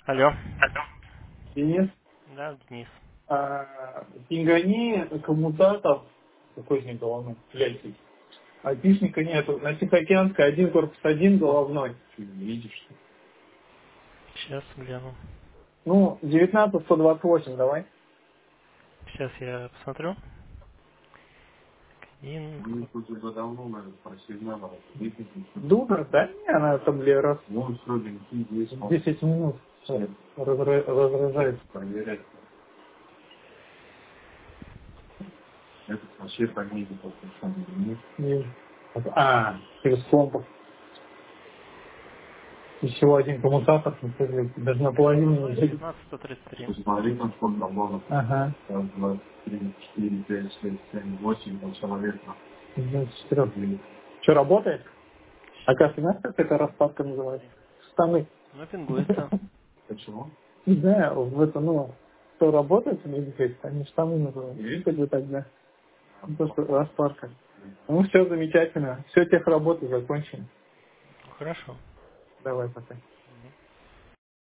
Алло. Денис, Да, Денис. пингани коммутатор, какой из них головной, ляльки. Опишника нету. На Тихоокеанской один корпус один головной. Ты не видишь, что ли? Сейчас гляну. Ну, 19128 давай. Сейчас я посмотрю. Один. Ну, тут уже давно, наверное, просили надо. Думаю, да? Не, она там ли раз. Ну, сроден 10 минут. Всё, разряжается. Проверять. Это вообще фамилия просто. Нет. Через компас. Еще один коммутатор, даже наполовину. 119-133. Посмотри, там сколько там было. Ага. Раз, два, три, четыре, пять, шесть, семь, восемь, там человек. 24. Что, работает? А как ты знаешь, как эта распадка называется? Штаны. Ну, пингуется. Почему? Не знаю, в это, кто работает в медицине, они штаны называют. Как бы тогда. Просто распадка. Ну, все замечательно. Все, техработы закончены. Хорошо. Давай, пока.